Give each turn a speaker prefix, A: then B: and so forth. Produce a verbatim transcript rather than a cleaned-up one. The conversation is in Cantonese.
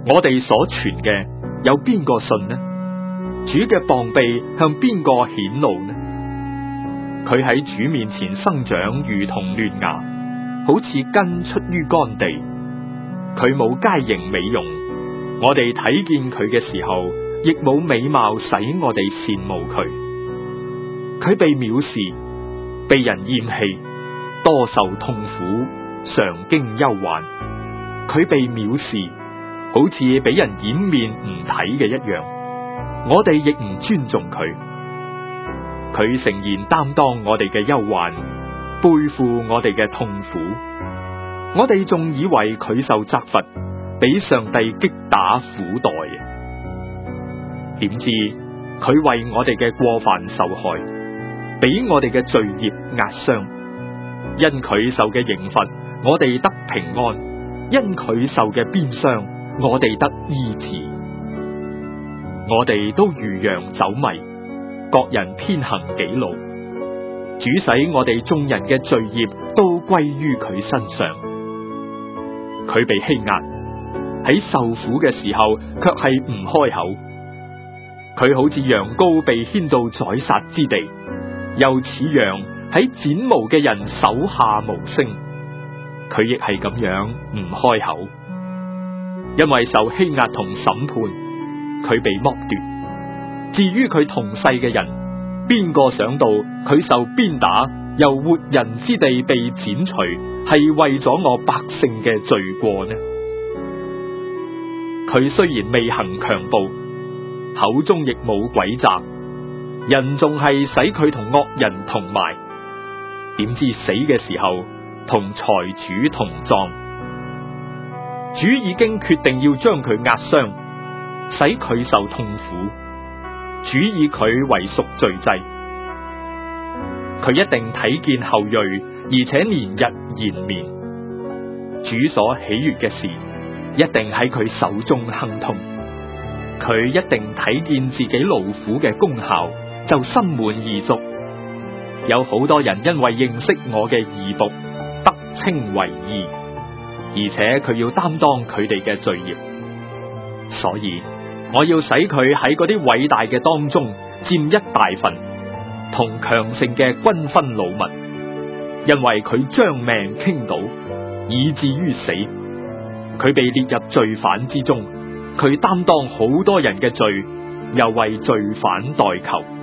A: 我哋所傳嘅有邊個信呢？主嘅膀臂向邊個顯露呢？佢喺主面前生長如同嫩芽，好似根出於乾地。佢冇佳形美容，我哋睇見佢嘅時候，亦冇美貌使我哋羨慕佢。佢被藐視，被人厭棄，多受痛苦，常經憂患。佢被藐視，好似俾人掩面唔睇嘅一樣。我哋亦唔尊重佢。佢誠然擔當我哋嘅憂患，背負我哋嘅痛苦。我哋仲以為佢受責罰，俾上帝擊打苦待。點知佢為我哋嘅過犯受害，俾我哋嘅罪孽壓傷。因佢受嘅刑罰，我哋得平安；因佢受嘅鞭傷，我哋得醫治。我哋都如羊走迷，各人偏行己路。主使我哋眾人嘅罪孽都歸於佢身上。佢被欺壓，喺受苦嘅時候卻係唔開口。佢好似羊羔被牽到宰殺之地，又似羊喺剪毛嘅人手下無聲。佢亦係咁樣唔開口，因為受欺壓同審判，佢被剝奪。至於佢同世嘅人，邊個想到佢受鞭打，由活人之地被剪除，係為咗我百姓嘅罪過呢？佢雖然未行強暴，口中亦冇詭詐，人仲係使佢同惡人同埋。點知死嘅時候同財主同葬。主已經決定要將佢壓傷，使佢受痛苦。主以佢為贖罪祭，佢一定睇見後裔，而且年日延綿。主所喜悅嘅事，一定喺佢手中亨通。佢一定睇見自己勞苦嘅功效，就心滿意足。有好多人因為認識我嘅義僕，得稱為義，而且佢要擔當佢哋嘅罪孽。所以我要使佢喺嗰啲偉大嘅當中佔一大份，同強盛嘅均分擄物，因為佢將命傾倒，以至於死。佢被列入罪犯之中，佢擔當好多人嘅罪，又為罪犯代求。